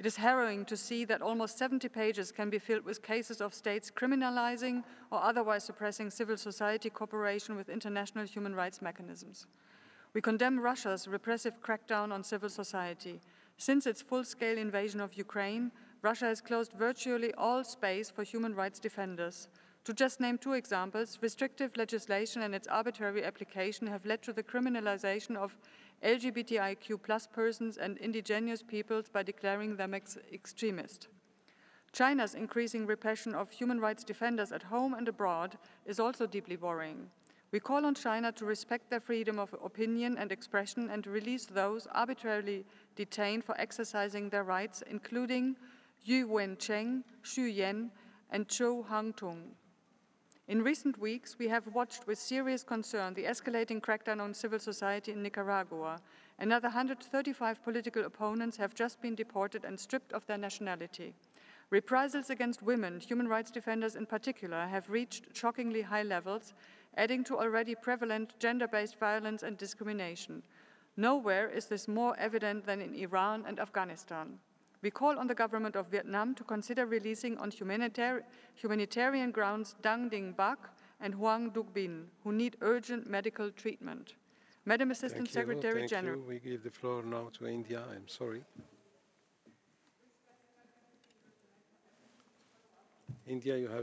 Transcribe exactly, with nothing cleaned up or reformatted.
is harrowing to see that almost seventy pages can be filled with cases of states criminalizing or otherwise suppressing civil society cooperation with international human rights mechanisms. We condemn Russia's repressive crackdown on civil society. Since its full-scale invasion of Ukraine, Russia has closed virtually all space for human rights defenders. To just name two examples, restrictive legislation and its arbitrary application have led to the criminalization of L G B T I Q plus persons and indigenous peoples by declaring them ex extremist. China's increasing repression of human rights defenders at home and abroad is also deeply worrying. We call on China to respect their freedom of opinion and expression and to release those arbitrarily detained for exercising their rights, including Yu Wencheng, Xu Yan, and Zhou Hangtung. In recent weeks, we have watched with serious concern the escalating crackdown on civil society in Nicaragua. Another one hundred thirty-five political opponents have just been deported and stripped of their nationality. Reprisals against women, human rights defenders in particular, have reached shockingly high levels, adding to already prevalent gender-based violence and discrimination. Nowhere is this more evident than in Iran and Afghanistan. We call on the government of Vietnam to consider releasing on humanitari humanitarian grounds Dang Dinh Bach and Hoang Duc Binh, who need urgent medical treatment. Madam Assistant Thank you. Secretary Thank General. you. We give the floor now to India. I'm sorry. India, you have